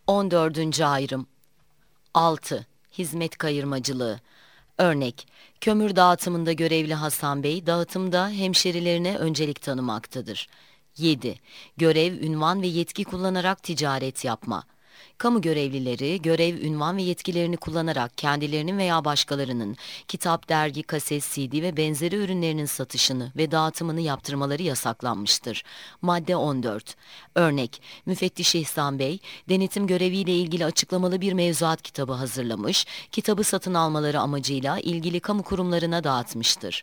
14. ayrım 6. Hizmet kayırmacılığı. Örnek, kömür dağıtımında görevli Hasan Bey, dağıtımda hemşerilerine öncelik tanımaktadır. 7. Görev, ünvan ve yetki kullanarak ticaret yapma. Kamu görevlileri, görev, ünvan ve yetkilerini kullanarak kendilerinin veya başkalarının kitap, dergi, kaset, CD ve benzeri ürünlerinin satışını ve dağıtımını yaptırmaları yasaklanmıştır. Madde 14. Örnek, müfettiş İhsan Bey, denetim göreviyle ilgili açıklamalı bir mevzuat kitabı hazırlamış, kitabı satın almaları amacıyla ilgili kamu kurumlarına dağıtmıştır.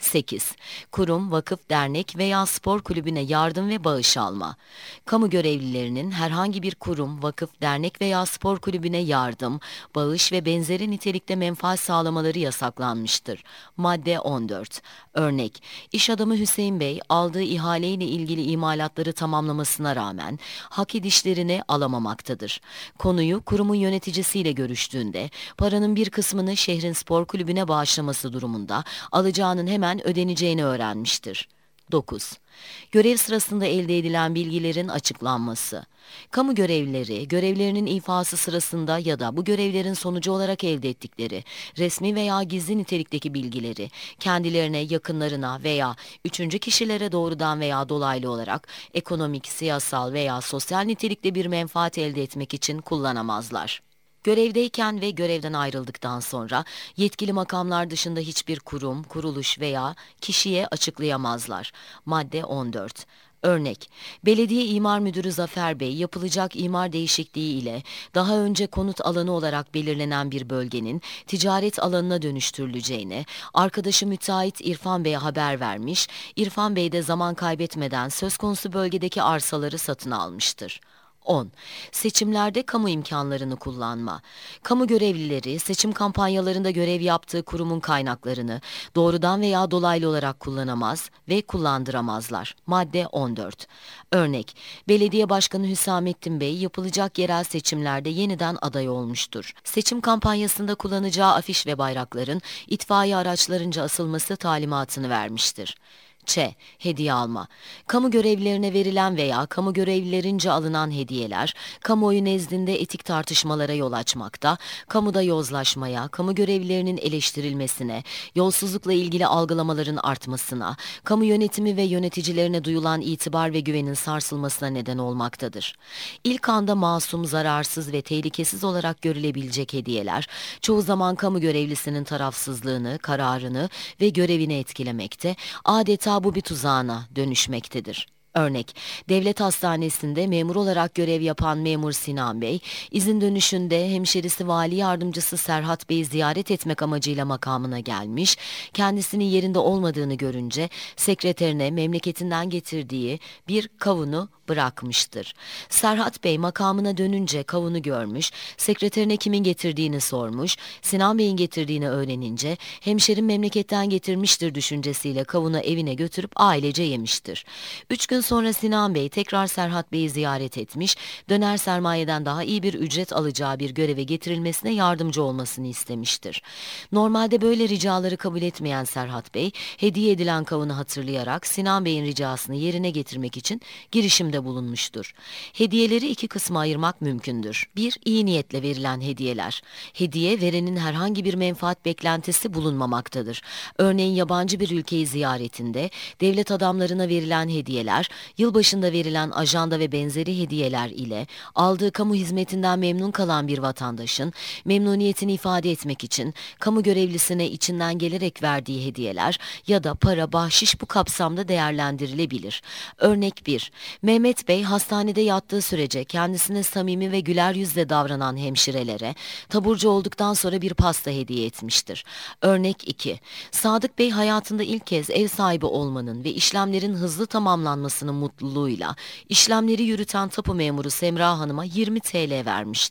8. Kurum, vakıf, dernek veya spor kulübüne yardım ve bağış alma. Kamu görevlilerinin herhangi bir kurum, vakıf, dernek veya spor kulübüne yardım, bağış ve benzeri nitelikte menfaat sağlamaları yasaklanmıştır. Madde 14. Örnek, iş adamı Hüseyin Bey aldığı ihaleyle ilgili imalatları tamamlamasına rağmen hak edişlerini alamamaktadır. Konuyu kurumun yöneticisiyle görüştüğünde paranın bir kısmını şehrin spor kulübüne bağışlaması durumunda alacağının hemen ödeneceğini öğrenmiştir. 9. Görev sırasında elde edilen bilgilerin açıklanması. Kamu görevlileri, görevlerinin ifası sırasında ya da bu görevlerin sonucu olarak elde ettikleri resmi veya gizli nitelikteki bilgileri kendilerine, yakınlarına veya üçüncü kişilere doğrudan veya dolaylı olarak ekonomik, siyasal veya sosyal nitelikte bir menfaat elde etmek için kullanamazlar. Görevdeyken ve görevden ayrıldıktan sonra yetkili makamlar dışında hiçbir kurum, kuruluş veya kişiye açıklayamazlar. Madde 14. Örnek, Belediye İmar Müdürü Zafer Bey yapılacak imar değişikliği ile daha önce konut alanı olarak belirlenen bir bölgenin ticaret alanına dönüştürüleceğini arkadaşı müteahhit İrfan Bey'e haber vermiş, İrfan Bey de zaman kaybetmeden söz konusu bölgedeki arsaları satın almıştır. 10. Seçimlerde kamu imkanlarını kullanma. Kamu görevlileri seçim kampanyalarında görev yaptığı kurumun kaynaklarını doğrudan veya dolaylı olarak kullanamaz ve kullandıramazlar. Madde 14. Örnek, Belediye Başkanı Hüsamettin Bey yapılacak yerel seçimlerde yeniden aday olmuştur. Seçim kampanyasında kullanacağı afiş ve bayrakların itfaiye araçlarınca asılması talimatını vermiştir. Ç. Hediye alma. Kamu görevlilerine verilen veya kamu görevlilerince alınan hediyeler, kamuoyu nezdinde etik tartışmalara yol açmakta, kamuda yozlaşmaya, kamu görevlilerinin eleştirilmesine, yolsuzlukla ilgili algılamaların artmasına, kamu yönetimi ve yöneticilerine duyulan itibar ve güvenin sarsılmasına neden olmaktadır. İlk anda masum, zararsız ve tehlikesiz olarak görülebilecek hediyeler, çoğu zaman kamu görevlisinin tarafsızlığını, kararını ve görevini etkilemekte, adeta bu bir tuzağına dönüşmektedir. Örnek, devlet hastanesinde memur olarak görev yapan memur Sinan Bey, izin dönüşünde hemşerisi vali yardımcısı Serhat Bey'i ziyaret etmek amacıyla makamına gelmiş, kendisinin yerinde olmadığını görünce sekreterine memleketinden getirdiği bir kavunu bırakmıştır. Serhat Bey makamına dönünce kavunu görmüş, sekreterine kimin getirdiğini sormuş, Sinan Bey'in getirdiğini öğrenince hemşerim memleketten getirmiştir düşüncesiyle kavunu evine götürüp ailece yemiştir. 3 gün sonra Sinan Bey tekrar Serhat Bey'i ziyaret etmiş, döner sermayeden daha iyi bir ücret alacağı bir göreve getirilmesine yardımcı olmasını istemiştir. Normalde böyle ricaları kabul etmeyen Serhat Bey, hediye edilen kavunu hatırlayarak Sinan Bey'in ricasını yerine getirmek için girişimde bulunmuştur. Hediyeleri iki kısma ayırmak mümkündür. 1. İyi niyetle verilen hediyeler. Hediye, verenin herhangi bir menfaat beklentisi bulunmamaktadır. Örneğin yabancı bir ülkeyi ziyaretinde, devlet adamlarına verilen hediyeler, yılbaşında verilen ajanda ve benzeri hediyeler ile aldığı kamu hizmetinden memnun kalan bir vatandaşın memnuniyetini ifade etmek için kamu görevlisine içinden gelerek verdiği hediyeler ya da para, bahşiş bu kapsamda değerlendirilebilir. Örnek 1. Mehmet Bey hastanede yattığı sürece kendisine samimi ve güler yüzle davranan hemşirelere taburcu olduktan sonra bir pasta hediye etmiştir. Örnek 2. Sadık Bey hayatında ilk kez ev sahibi olmanın ve işlemlerin hızlı tamamlanmasının mutluluğuyla işlemleri yürüten tapu memuru Semra Hanım'a 20 TL vermiştir.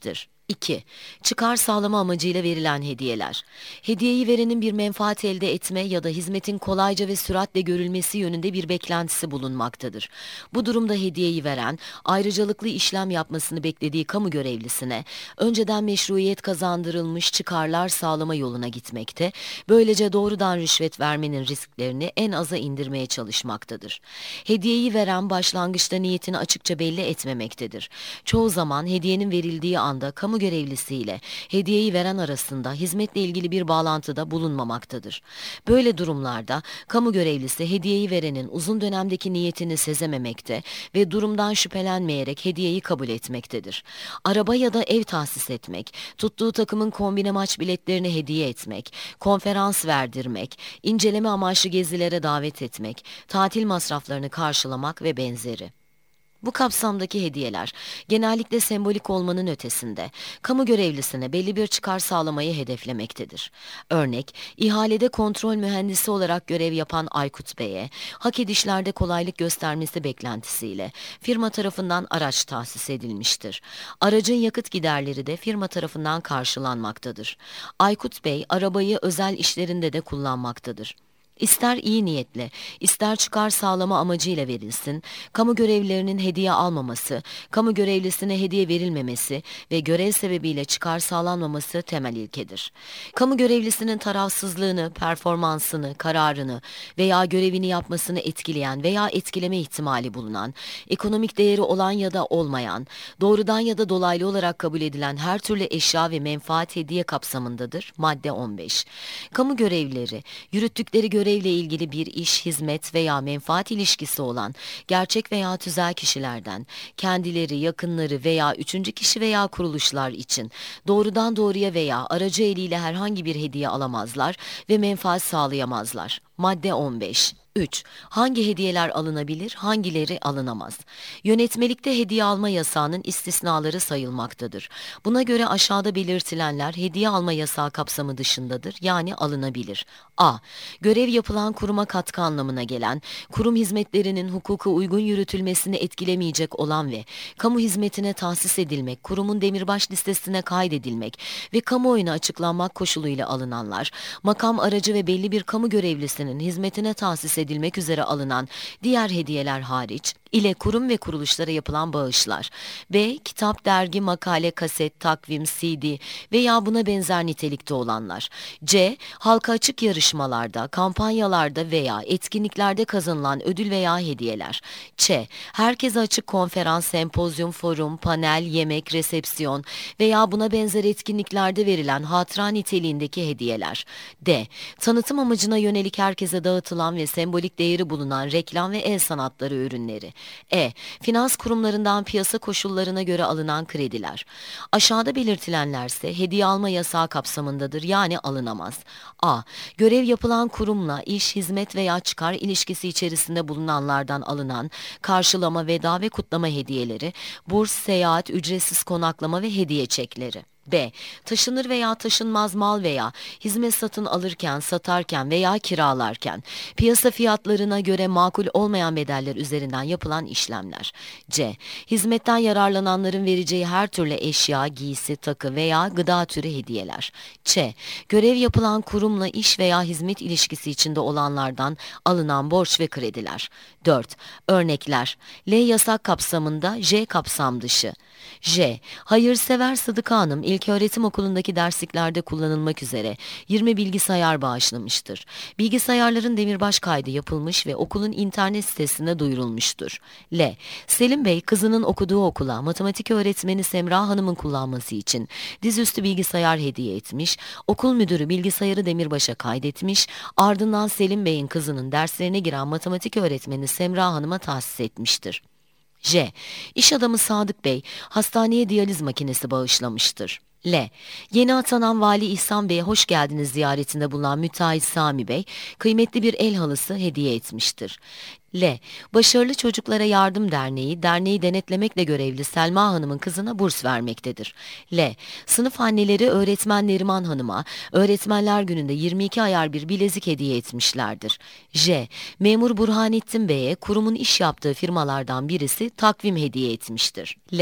2. Çıkar sağlama amacıyla verilen hediyeler. Hediyeyi verenin bir menfaat elde etme ya da hizmetin kolayca ve süratle görülmesi yönünde bir beklentisi bulunmaktadır. Bu durumda hediyeyi veren, ayrıcalıklı işlem yapmasını beklediği kamu görevlisine, önceden meşruiyet kazandırılmış çıkarlar sağlama yoluna gitmekte, böylece doğrudan rüşvet vermenin risklerini en aza indirmeye çalışmaktadır. Hediyeyi veren başlangıçta niyetini açıkça belli etmemektedir. Çoğu zaman hediyenin verildiği anda kamu görevlisiyle hediyeyi veren arasında hizmetle ilgili bir bağlantıda bulunmamaktadır. Böyle durumlarda kamu görevlisi hediyeyi verenin uzun dönemdeki niyetini sezememekte ve durumdan şüphelenmeyerek hediyeyi kabul etmektedir. Araba ya da ev tahsis etmek, tuttuğu takımın kombine maç biletlerini hediye etmek, konferans verdirmek, inceleme amaçlı gezilere davet etmek, tatil masraflarını karşılamak ve benzeri. Bu kapsamdaki hediyeler genellikle sembolik olmanın ötesinde kamu görevlisine belli bir çıkar sağlamayı hedeflemektedir. Örnek, ihalede kontrol mühendisi olarak görev yapan Aykut Bey'e hak edişlerde kolaylık göstermesi beklentisiyle firma tarafından araç tahsis edilmiştir. Aracın yakıt giderleri de firma tarafından karşılanmaktadır. Aykut Bey arabayı özel işlerinde de kullanmaktadır. İster iyi niyetle, ister çıkar sağlama amacıyla verilsin, kamu görevlilerinin hediye almaması, kamu görevlisine hediye verilmemesi ve görev sebebiyle çıkar sağlanmaması temel ilkedir. Kamu görevlisinin tarafsızlığını, performansını, kararını veya görevini yapmasını etkileyen veya etkileme ihtimali bulunan, ekonomik değeri olan ya da olmayan, doğrudan ya da dolaylı olarak kabul edilen her türlü eşya ve menfaat hediye kapsamındadır. Madde 15. Kamu görevlileri, yürüttükleri görevle ilgili bir iş, hizmet veya menfaat ilişkisi olan gerçek veya tüzel kişilerden, kendileri, yakınları veya üçüncü kişi veya kuruluşlar için doğrudan doğruya veya aracı eliyle herhangi bir hediye alamazlar ve menfaat sağlayamazlar. Madde 15. 3. Hangi hediyeler alınabilir, hangileri alınamaz? Yönetmelikte hediye alma yasağının istisnaları sayılmaktadır. Buna göre aşağıda belirtilenler hediye alma yasağı kapsamı dışındadır, yani alınabilir. A. Görev yapılan kuruma katkı anlamına gelen, kurum hizmetlerinin hukuka uygun yürütülmesini etkilemeyecek olan ve kamu hizmetine tahsis edilmek, kurumun demirbaş listesine kaydedilmek ve kamuoyuna açıklanmak koşuluyla alınanlar, makam aracı ve belli bir kamu görevlisinin hizmetine tahsis edilmek üzere alınan diğer hediyeler hariç, ile kurum ve kuruluşlara yapılan bağışlar. B. Kitap, dergi, makale, kaset, takvim, CD veya buna benzer nitelikte olanlar. C. Halka açık yarışmalarda, kampanyalarda veya etkinliklerde kazanılan ödül veya hediyeler. Ç. Herkese açık konferans, sempozyum, forum, panel, yemek, resepsiyon veya buna benzer etkinliklerde verilen hatıra niteliğindeki hediyeler. D. Tanıtım amacına yönelik herkese dağıtılan ve sembolik değeri bulunan reklam ve el sanatları ürünleri. E. Finans kurumlarından piyasa koşullarına göre alınan krediler. Aşağıda belirtilenlerse hediye alma yasağı kapsamındadır, yani alınamaz. A. Görev yapılan kurumla iş, hizmet veya çıkar ilişkisi içerisinde bulunanlardan alınan karşılama, veda ve kutlama hediyeleri, burs, seyahat, ücretsiz konaklama ve hediye çekleri. B. Taşınır veya taşınmaz mal veya hizmet satın alırken, satarken veya kiralarken, piyasa fiyatlarına göre makul olmayan bedeller üzerinden yapılan işlemler. C. Hizmetten yararlananların vereceği her türlü eşya, giysi, takı veya gıda türü hediyeler. Ç. Görev yapılan kurumla iş veya hizmet ilişkisi içinde olanlardan alınan borç ve krediler. 4. Örnekler. L. Yasak kapsamında, J. Kapsam dışı. J. Hayırsever Sıdıka Hanım İlköğretim Okulu'ndaki dersliklerde kullanılmak üzere 20 bilgisayar bağışlamıştır. Bilgisayarların demirbaş kaydı yapılmış ve okulun internet sitesinde duyurulmuştur. L. Selim Bey kızının okuduğu okula matematik öğretmeni Semra Hanım'ın kullanması için dizüstü bilgisayar hediye etmiş, okul müdürü bilgisayarı demirbaşa kaydetmiş, ardından Selim Bey'in kızının derslerine giren matematik öğretmeni Semra Hanım'a tahsis etmiştir. J. İş adamı Sadık Bey hastaneye diyaliz makinesi bağışlamıştır. L. Yeni atanan Vali İhsan Bey'e hoş geldiniz ziyaretinde bulunan müteahhit Sami Bey, kıymetli bir el halısı hediye etmiştir. L. Başarılı Çocuklara Yardım Derneği, derneği denetlemekle görevli Selma Hanım'ın kızına burs vermektedir. L. Sınıf anneleri öğretmen Neriman Hanım'a, Öğretmenler Günü'nde 22 ayar bir bilezik hediye etmişlerdir. J. Memur Burhanettin Bey'e kurumun iş yaptığı firmalardan birisi takvim hediye etmiştir. L.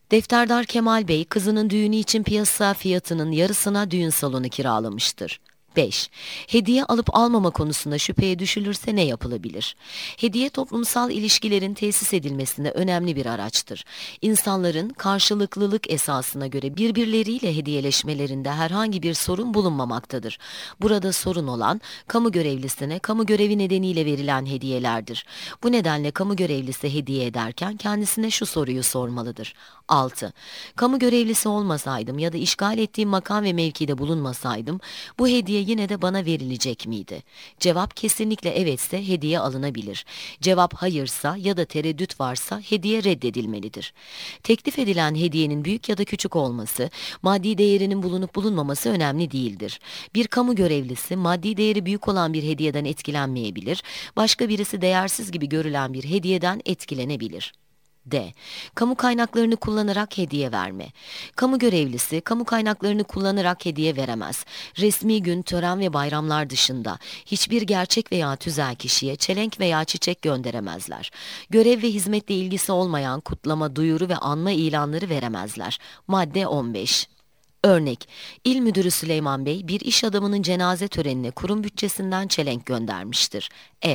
Defterdar Kemal Bey kızının düğünü için piyasa fiyatının yarısına düğün salonu kiralamıştır. 5. Hediye alıp almama konusunda şüpheye düşülürse ne yapılabilir? Hediye toplumsal ilişkilerin tesis edilmesinde önemli bir araçtır. İnsanların karşılıklılık esasına göre birbirleriyle hediyeleşmelerinde herhangi bir sorun bulunmamaktadır. Burada sorun olan kamu görevlisine kamu görevi nedeniyle verilen hediyelerdir. Bu nedenle kamu görevlisi hediye ederken kendisine şu soruyu sormalıdır. 6. Kamu görevlisi olmasaydım ya da işgal ettiğim makam ve mevkide bulunmasaydım bu hediye yine de bana verilecek miydi? Cevap kesinlikle evetse hediye alınabilir. Cevap hayırsa ya da tereddüt varsa hediye reddedilmelidir. Teklif edilen hediyenin büyük ya da küçük olması, maddi değerinin bulunup bulunmaması önemli değildir. Bir kamu görevlisi maddi değeri büyük olan bir hediyeden etkilenmeyebilir, başka birisi değersiz gibi görülen bir hediyeden etkilenebilir. D. Kamu kaynaklarını kullanarak hediye verme. Kamu görevlisi kamu kaynaklarını kullanarak hediye veremez. Resmi gün, tören ve bayramlar dışında hiçbir gerçek veya tüzel kişiye çelenk veya çiçek gönderemezler. Görev ve hizmetle ilgisi olmayan kutlama, duyuru ve anma ilanları veremezler. Madde 15. Örnek, İl Müdürü Süleyman Bey bir iş adamının cenaze törenine kurum bütçesinden çelenk göndermiştir.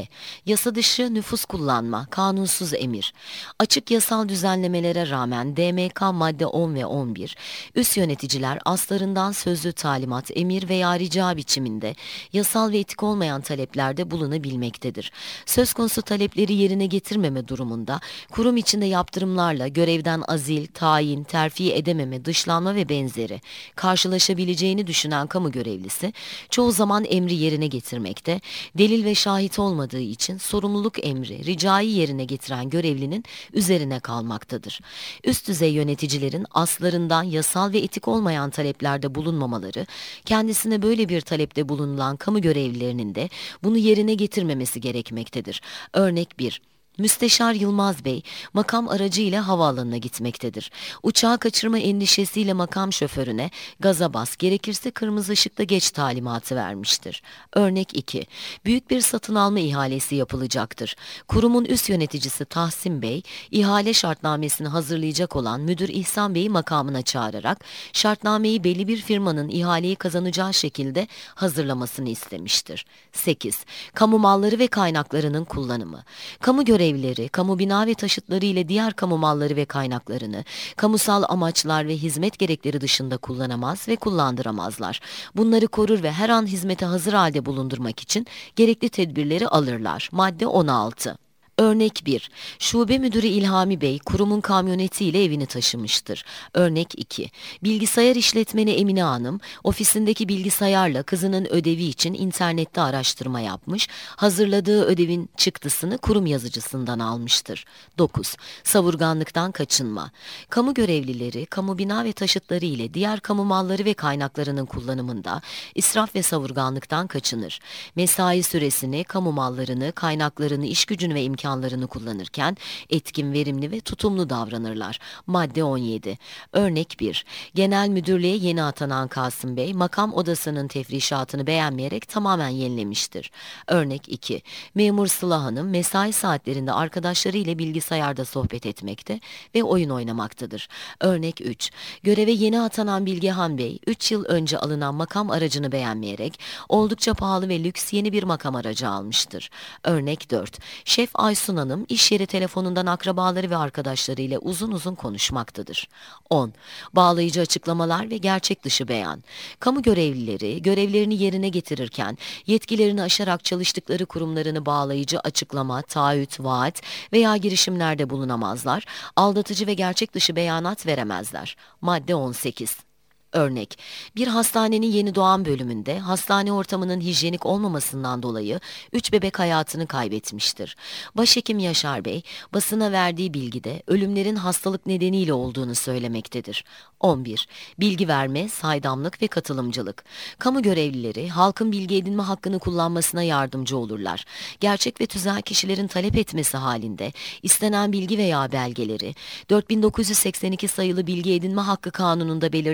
Yasa dışı nüfus kullanma, kanunsuz emir. Açık yasal düzenlemelere rağmen DMK madde 10 ve 11, üst yöneticiler aslarından sözlü talimat, emir veya rica biçiminde yasal ve etik olmayan taleplerde bulunabilmektedir. Söz konusu talepleri yerine getirmeme durumunda kurum içinde yaptırımlarla görevden azil, tayin, terfi edememe, dışlanma ve benzeri karşılaşabileceğini düşünen kamu görevlisi çoğu zaman emri yerine getirmekte, delil ve şahit olmadığı için sorumluluk emri, ricayı yerine getiren görevlinin üzerine kalmaktadır. Üst düzey yöneticilerin aslarından yasal ve etik olmayan taleplerde bulunmamaları, kendisine böyle bir talepte bulunulan kamu görevlilerinin de bunu yerine getirmemesi gerekmektedir. Örnek 1. Müsteşar Yılmaz Bey, makam aracıyla havaalanına gitmektedir. Uçağı kaçırma endişesiyle makam şoförüne gaza bas, gerekirse kırmızı ışıkta geç talimatı vermiştir. Örnek 2. Büyük bir satın alma ihalesi yapılacaktır. Kurumun üst yöneticisi Tahsin Bey, ihale şartnamesini hazırlayacak olan Müdür İhsan Bey'i makamına çağırarak şartnameyi belli bir firmanın ihaleyi kazanacağı şekilde hazırlamasını istemiştir. 8. Kamu malları ve kaynaklarının kullanımı. Kamu görevlileri, kamu bina ve taşıtları ile diğer kamu malları ve kaynaklarını, kamusal amaçlar ve hizmet gerekleri dışında kullanamaz ve kullandıramazlar. Bunları korur ve her an hizmete hazır halde bulundurmak için gerekli tedbirleri alırlar. Madde 16. Örnek 1. Şube Müdürü İlhami Bey kurumun kamyonetiyle evini taşımıştır. Örnek 2. Bilgisayar işletmeni Emine Hanım ofisindeki bilgisayarla kızının ödevi için internette araştırma yapmış, hazırladığı ödevin çıktısını kurum yazıcısından almıştır. 9. Savurganlıktan kaçınma. Kamu görevlileri, kamu bina ve taşıtları ile diğer kamu malları ve kaynaklarının kullanımında israf ve savurganlıktan kaçınır. Mesai süresini, kamu mallarını, kaynaklarını, iş gücünü ve imkanlarını kullanırken etkin, verimli ve tutumlu davranırlar. Madde 17. Örnek 1. Genel müdürlüğe yeni atanan Kasım Bey, makam odasının tefrişatını beğenmeyerek tamamen yenilemiştir. Örnek 2. Memur Sıla Hanım, mesai saatlerinde arkadaşları ile bilgisayarda sohbet etmekte ve oyun oynamaktadır. Örnek 3. Göreve yeni atanan Bilgehan Bey, 3 yıl önce alınan makam aracını beğenmeyerek oldukça pahalı ve lüks yeni bir makam aracı almıştır. Örnek 4. Şef Aysun Hanım iş yeri telefonundan akrabaları ve arkadaşlarıyla uzun uzun konuşmaktadır. 10. Bağlayıcı açıklamalar ve gerçek dışı beyan. Kamu görevlileri görevlerini yerine getirirken yetkilerini aşarak çalıştıkları kurumlarını bağlayıcı açıklama, taahhüt, vaat veya girişimlerde bulunamazlar, aldatıcı ve gerçek dışı beyanat veremezler. Madde 18. Örnek, bir hastanenin yeni doğan bölümünde hastane ortamının hijyenik olmamasından dolayı 3 bebek hayatını kaybetmiştir. Başhekim Yaşar Bey, basına verdiği bilgide ölümlerin hastalık nedeniyle olduğunu söylemektedir. 11. Bilgi verme, saydamlık ve katılımcılık. Kamu görevlileri, halkın bilgi edinme hakkını kullanmasına yardımcı olurlar. Gerçek ve tüzel kişilerin talep etmesi halinde istenen bilgi veya belgeleri, 4982 sayılı Bilgi Edinme Hakkı Kanunu'nda belirlenen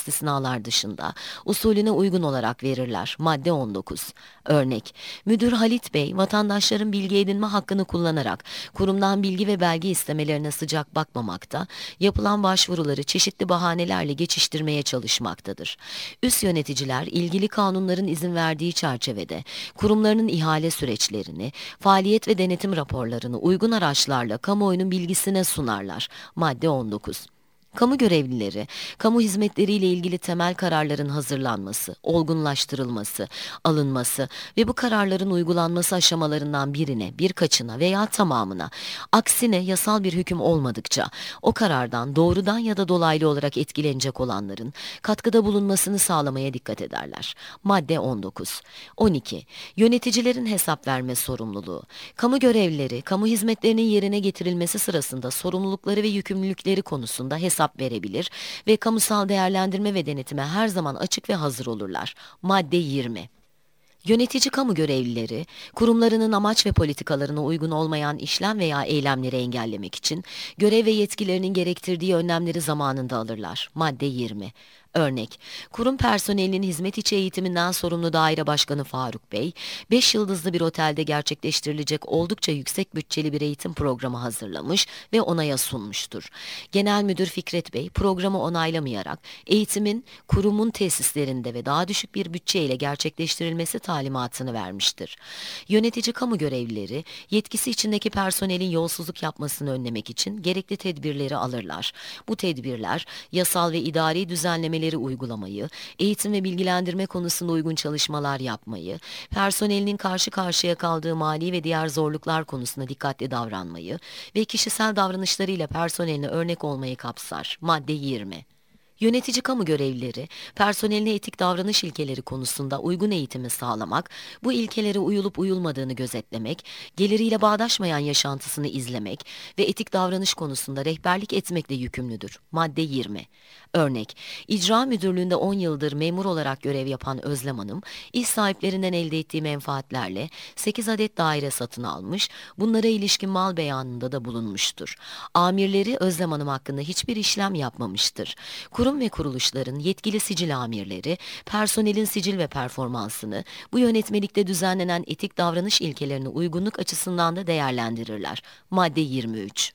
istisnalar dışında usulüne uygun olarak verirler. Madde 19. Örnek: Müdür Halit Bey, vatandaşların bilgi edinme hakkını kullanarak kurumdan bilgi ve belge istemelerine sıcak bakmamakta, yapılan başvuruları çeşitli bahanelerle geçiştirmeye çalışmaktadır. Üst yöneticiler ilgili kanunların izin verdiği çerçevede kurumlarının ihale süreçlerini, faaliyet ve denetim raporlarını uygun araçlarla kamuoyunun bilgisine sunarlar. Madde 19. Kamu görevlileri, kamu hizmetleriyle ilgili temel kararların hazırlanması, olgunlaştırılması, alınması ve bu kararların uygulanması aşamalarından birine, birkaçına veya tamamına, aksine yasal bir hüküm olmadıkça, o karardan doğrudan ya da dolaylı olarak etkilenecek olanların katkıda bulunmasını sağlamaya dikkat ederler. Madde 19. 12. Yöneticilerin hesap verme sorumluluğu. Kamu görevlileri, kamu hizmetlerinin yerine getirilmesi sırasında sorumlulukları ve yükümlülükleri konusunda hesap verebilir ve kamusal değerlendirme ve denetime her zaman açık ve hazır olurlar. Madde 20. Yönetici kamu görevlileri, kurumlarının amaç ve politikalarına uygun olmayan işlem veya eylemleri engellemek için görev ve yetkilerinin gerektirdiği önlemleri zamanında alırlar. Madde 20. Örnek: Kurum personelinin hizmet içi eğitiminden sorumlu daire başkanı Faruk Bey, 5 yıldızlı bir otelde gerçekleştirilecek oldukça yüksek bütçeli bir eğitim programı hazırlamış ve onaya sunmuştur. Genel Müdür Fikret Bey, programı onaylamayarak eğitimin kurumun tesislerinde ve daha düşük bir bütçeyle gerçekleştirilmesi talimatını vermiştir. Yönetici kamu görevlileri, yetkisi içindeki personelin yolsuzluk yapmasını önlemek için gerekli tedbirleri alırlar. Bu tedbirler, yasal ve idari düzenlemeleri uygulamayı, eğitim ve bilgilendirme konusunda uygun çalışmalar yapmayı, personelinin karşı karşıya kaldığı mali ve diğer zorluklar konusunda dikkatli davranmayı ve kişisel davranışlarıyla personeline örnek olmayı kapsar. Madde 20. Yönetici kamu görevlileri, personeline etik davranış ilkeleri konusunda uygun eğitimi sağlamak, bu ilkelere uyulup uyulmadığını gözetlemek, geliriyle bağdaşmayan yaşantısını izlemek ve etik davranış konusunda rehberlik etmekle yükümlüdür. Madde 20. Örnek: İcra Müdürlüğü'nde 10 yıldır memur olarak görev yapan Özlem Hanım, iş sahiplerinden elde ettiği menfaatlerle 8 adet daire satın almış, bunlara ilişkin mal beyanında da bulunmuştur. Amirleri Özlem Hanım hakkında hiçbir işlem yapmamıştır. Kurum ve kuruluşların yetkili sicil amirleri, personelin sicil ve performansını, bu yönetmelikte düzenlenen etik davranış ilkelerine uygunluk açısından da değerlendirirler. Madde 23.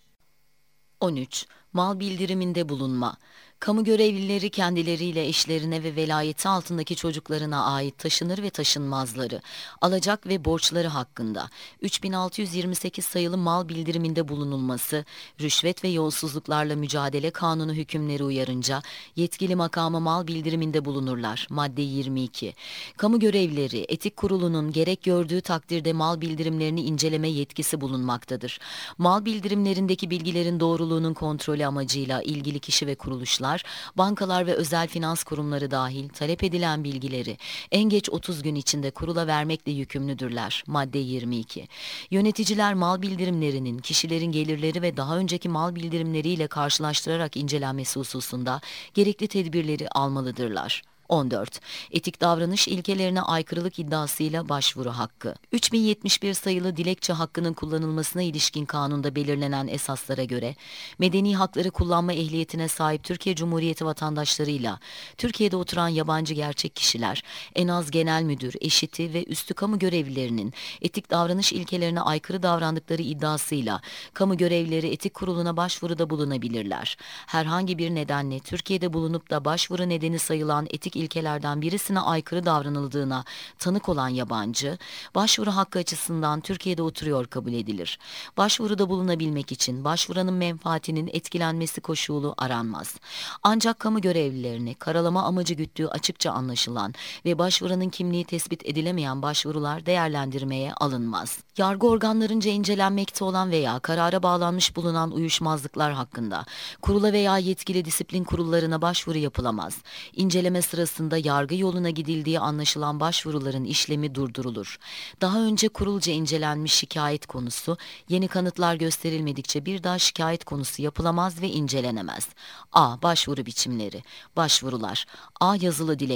13. Mal bildiriminde bulunma. Kamu görevlileri kendileriyle, eşlerine ve velayeti altındaki çocuklarına ait taşınır ve taşınmazları, alacak ve borçları hakkında 3628 sayılı mal bildiriminde bulunulması, rüşvet ve yolsuzluklarla mücadele kanunu hükümleri uyarınca yetkili makama mal bildiriminde bulunurlar. Madde 22. Kamu görevlileri etik kurulunun gerek gördüğü takdirde mal bildirimlerini inceleme yetkisi bulunmaktadır. Mal bildirimlerindeki bilgilerin doğruluğunun kontrolü amacıyla ilgili kişi ve kuruluşlar, bankalar ve özel finans kurumları dahil talep edilen bilgileri en geç 30 gün içinde kurula vermekle yükümlüdürler. Madde 22. Yöneticiler mal bildirimlerinin kişilerin gelirleri ve daha önceki mal bildirimleriyle karşılaştırarak incelenmesi hususunda gerekli tedbirleri almalıdırlar. 14. Etik davranış ilkelerine aykırılık iddiasıyla başvuru hakkı. 3071 sayılı dilekçe hakkının kullanılmasına ilişkin kanunda belirlenen esaslara göre, medeni hakları kullanma ehliyetine sahip Türkiye Cumhuriyeti vatandaşlarıyla Türkiye'de oturan yabancı gerçek kişiler, en az genel müdür, eşiti ve üstü kamu görevlilerinin etik davranış ilkelerine aykırı davrandıkları iddiasıyla kamu görevlileri etik kuruluna başvuruda bulunabilirler. Herhangi bir nedenle Türkiye'de bulunup da başvuru nedeni sayılan etik ilkelerden birisine aykırı davranıldığına tanık olan yabancı, başvuru hakkı açısından Türkiye'de oturuyor kabul edilir. Başvuruda bulunabilmek için başvuranın menfaatinin etkilenmesi koşulu aranmaz. Ancak kamu görevlilerini karalama amacı güttüğü açıkça anlaşılan ve başvuranın kimliği tespit edilemeyen başvurular değerlendirmeye alınmaz. Yargı organlarınca incelenmekte olan veya karara bağlanmış bulunan uyuşmazlıklar hakkında kurula veya yetkili disiplin kurullarına başvuru yapılamaz. İnceleme sırasında yargı yoluna gidildiği anlaşılan başvuruların işlemi durdurulur. Daha önce kurulca incelenmiş şikayet konusu, yeni kanıtlar gösterilmedikçe bir daha şikayet konusu yapılamaz ve incelenemez. A. Başvuru biçimleri. Başvurular. A. Yazılı dilekçe.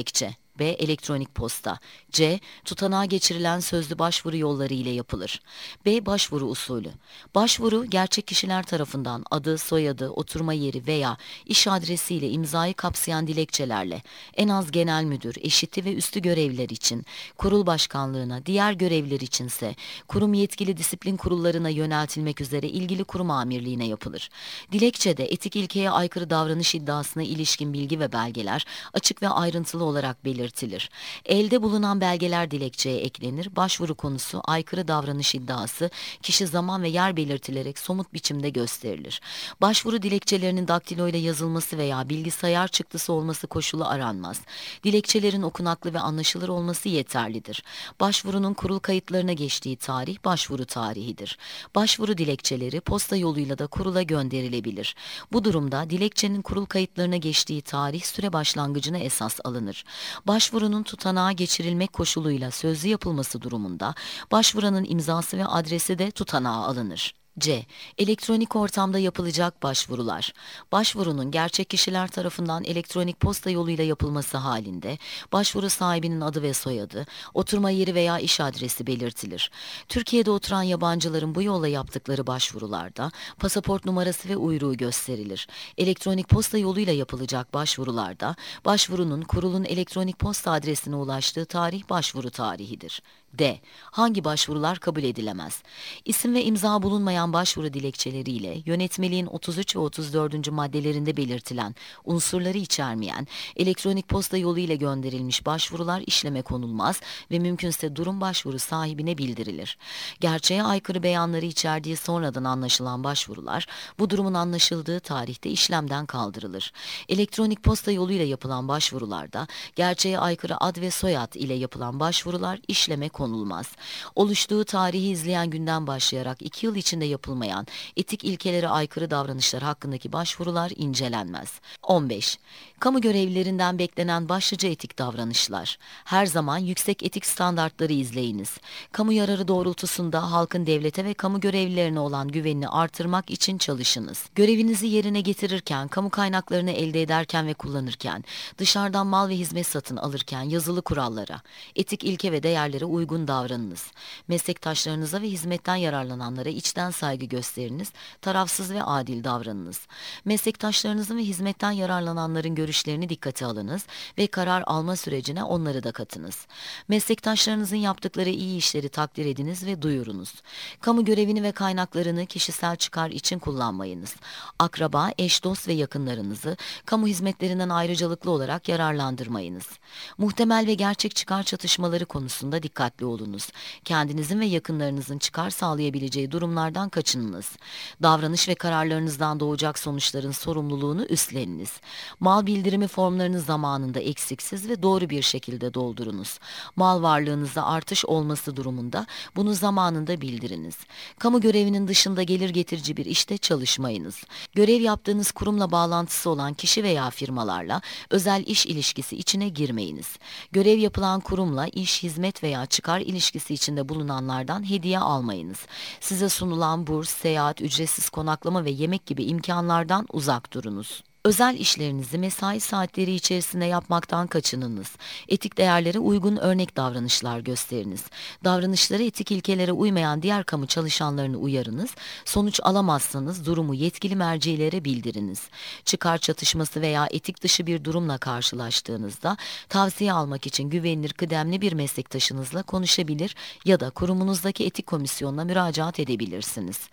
B. Elektronik posta. C. Tutanağa geçirilen sözlü başvuru yolları ile yapılır. B. Başvuru usulü. Başvuru, gerçek kişiler tarafından adı, soyadı, oturma yeri veya iş adresi ile imzayı kapsayan dilekçelerle en az genel müdür, eşiti ve üstü görevliler için, kurul başkanlığına, diğer görevliler içinse kurum yetkili disiplin kurullarına yöneltilmek üzere ilgili kurum amirliğine yapılır. Dilekçede etik ilkeye aykırı davranış iddiasına ilişkin bilgi ve belgeler açık ve ayrıntılı olarak belirtilir. Elde bulunan belgeler dilekçeye eklenir. Başvuru konusu, aykırı davranış iddiası, kişi, zaman ve yer belirtilerek somut biçimde gösterilir. Başvuru dilekçelerinin daktilo ile yazılması veya bilgisayar çıktısı olması koşulu aranmaz. Dilekçelerin okunaklı ve anlaşılır olması yeterlidir. Başvurunun kurul kayıtlarına geçtiği tarih başvuru tarihidir. Başvuru dilekçeleri posta yoluyla da kurula gönderilebilir. Bu durumda dilekçenin kurul kayıtlarına geçtiği tarih süre başlangıcına esas alınır. Başvurunun tutanağa geçirilmek koşuluyla sözlü yapılması durumunda başvuranın imzası ve adresi de tutanağa alınır. C. Elektronik ortamda yapılacak başvurular. Başvurunun gerçek kişiler tarafından elektronik posta yoluyla yapılması halinde başvuru sahibinin adı ve soyadı, oturma yeri veya iş adresi belirtilir. Türkiye'de oturan yabancıların bu yolla yaptıkları başvurularda pasaport numarası ve uyruğu gösterilir. Elektronik posta yoluyla yapılacak başvurularda başvurunun kurulun elektronik posta adresine ulaştığı tarih başvuru tarihidir. D. Hangi başvurular kabul edilemez? İsim ve imza bulunmayan başvuru dilekçeleriyle yönetmeliğin 33 ve 34. maddelerinde belirtilen unsurları içermeyen elektronik posta yoluyla gönderilmiş başvurular işleme konulmaz ve mümkünse durum başvuru sahibine bildirilir. Gerçeğe aykırı beyanları içerdiği sonradan anlaşılan başvurular bu durumun anlaşıldığı tarihte işlemden kaldırılır. Elektronik posta yoluyla yapılan başvurularda gerçeğe aykırı ad ve soyad ile yapılan başvurular işleme konulmaz. Oluştuğu tarihi izleyen günden başlayarak 2 yıl içinde yapılmayan etik ilkelere aykırı davranışlar hakkındaki başvurular incelenmez. 15. Kamu görevlilerinden beklenen başlıca etik davranışlar. Her zaman yüksek etik standartları izleyiniz. Kamu yararı doğrultusunda halkın devlete ve kamu görevlilerine olan güvenini artırmak için çalışınız. Görevinizi yerine getirirken, kamu kaynaklarını elde ederken ve kullanırken, dışarıdan mal ve hizmet satın alırken yazılı kurallara, etik ilke ve değerlere uygun davranınız. Meslektaşlarınıza ve hizmetten yararlananlara içten saygı gösteriniz, tarafsız ve adil davranınız. Meslektaşlarınızın ve hizmetten yararlananların görüşlerini dikkate alınız ve karar alma sürecine onları da katınız. Meslektaşlarınızın yaptıkları iyi işleri takdir ediniz ve duyurunuz. Kamu görevini ve kaynaklarını kişisel çıkar için kullanmayınız. Akraba, eş, dost ve yakınlarınızı kamu hizmetlerinden ayrıcalıklı olarak yararlandırmayınız. Muhtemel ve gerçek çıkar çatışmaları konusunda dikkatli olunuz. Kendinizin ve yakınlarınızın çıkar sağlayabileceği durumlardan kaçınınız. Davranış ve kararlarınızdan doğacak sonuçların sorumluluğunu üstleniniz. Mal bildirimi formlarını zamanında eksiksiz ve doğru bir şekilde doldurunuz. Mal varlığınızda artış olması durumunda bunu zamanında bildiriniz. Kamu görevinin dışında gelir getirici bir işte çalışmayınız. Görev yaptığınız kurumla bağlantısı olan kişi veya firmalarla özel iş ilişkisi içine girmeyiniz. Görev yapılan kurumla iş, hizmet veya çıkar ilişkisi içinde bulunanlardan hediye almayınız. Size sunulan burs, seyahat, ücretsiz konaklama ve yemek gibi imkanlardan uzak durunuz. Özel işlerinizi mesai saatleri içerisinde yapmaktan kaçınınız. Etik değerlere uygun örnek davranışlar gösteriniz. Davranışları etik ilkelere uymayan diğer kamu çalışanlarını uyarınız. Sonuç alamazsanız durumu yetkili mercilere bildiriniz. Çıkar çatışması veya etik dışı bir durumla karşılaştığınızda tavsiye almak için güvenilir, kıdemli bir meslektaşınızla konuşabilir ya da kurumunuzdaki etik komisyonuna müracaat edebilirsiniz.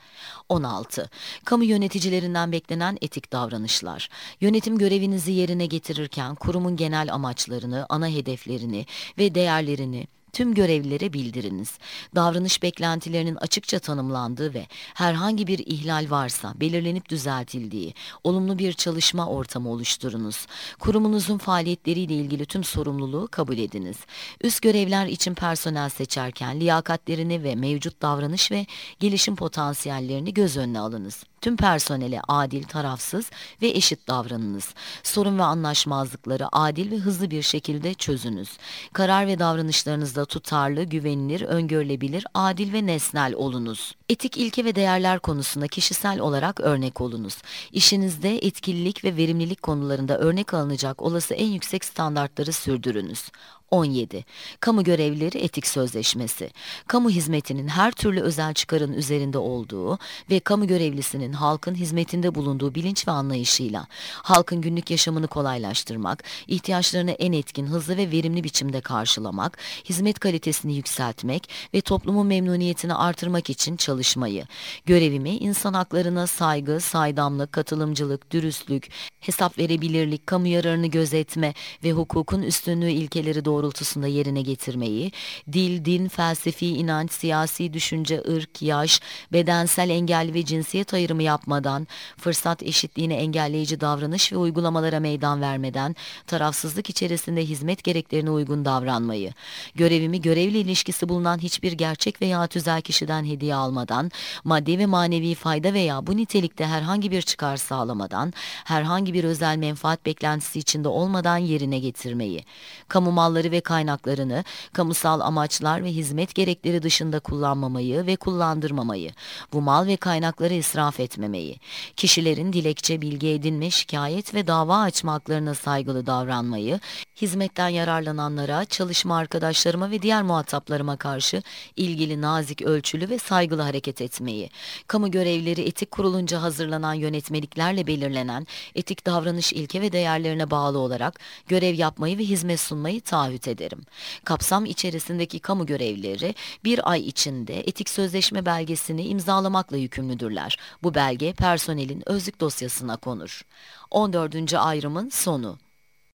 16. Kamu yöneticilerinden beklenen etik davranışlar. Yönetim görevinizi yerine getirirken kurumun genel amaçlarını, ana hedeflerini ve değerlerini tüm görevlilere bildiriniz. Davranış beklentilerinin açıkça tanımlandığı ve herhangi bir ihlal varsa belirlenip düzeltildiği olumlu bir çalışma ortamı oluşturunuz. Kurumunuzun faaliyetleriyle ilgili tüm sorumluluğu kabul ediniz. Üst görevler için personel seçerken liyakatlerini ve mevcut davranış ve gelişim potansiyellerini göz önüne alınız. Tüm personele adil, tarafsız ve eşit davranınız. Sorun ve anlaşmazlıkları adil ve hızlı bir şekilde çözünüz. Karar ve davranışlarınızda tutarlı, güvenilir, öngörülebilir, adil ve nesnel olunuz. Etik ilke ve değerler konusunda kişisel olarak örnek olunuz. İşinizde etkililik ve verimlilik konularında örnek alınacak olası en yüksek standartları sürdürünüz. 17. Kamu görevlileri etik sözleşmesi. Kamu hizmetinin her türlü özel çıkarın üzerinde olduğu ve kamu görevlisinin halkın hizmetinde bulunduğu bilinç ve anlayışıyla halkın günlük yaşamını kolaylaştırmak, ihtiyaçlarını en etkin, hızlı ve verimli biçimde karşılamak, hizmet kalitesini yükseltmek ve toplumun memnuniyetini artırmak için çalışmayı, görevimi insan haklarına saygı, saydamlık, katılımcılık, dürüstlük, hesap verebilirlik, kamu yararını gözetme ve hukukun üstünlüğü ilkeleri doğrultusunda yerine getirmeyi, dil, din, felsefi inanç, siyasi düşünce, ırk, yaş, bedensel engelli ve cinsiyet ayrımı yapmadan, fırsat eşitliğini engelleyici davranış ve uygulamalara meydan vermeden, tarafsızlık içerisinde hizmet gereklerine uygun davranmayı, görevimi görevle ilişkisi bulunan hiçbir gerçek veya tüzel kişiden hediye almadan, maddi ve manevi fayda veya bu nitelikte herhangi bir çıkar sağlamadan, herhangi bir özel menfaat beklentisi içinde olmadan yerine getirmeyi, kamu malları ve kaynaklarını kamusal amaçlar ve hizmet gerekleri dışında kullanmamayı ve kullandırmamayı, bu mal ve kaynakları israf etmemeyi, kişilerin dilekçe, bilgi edinme, şikayet ve dava açma haklarına saygılı davranmayı, hizmetten yararlananlara, çalışma arkadaşlarıma ve diğer muhataplarıma karşı ilgili, nazik, ölçülü ve saygılı hareket etmeyi, kamu görevlileri etik kurulunca hazırlanan yönetmeliklerle belirlenen etik davranış ilke ve değerlerine bağlı olarak görev yapmayı ve hizmet sunmayı taahhüt ederim. Kapsam içerisindeki kamu görevlileri bir ay içinde etik sözleşme belgesini imzalamakla yükümlüdürler. Bu belge personelin özlük dosyasına konur. 14. ayrımın sonu.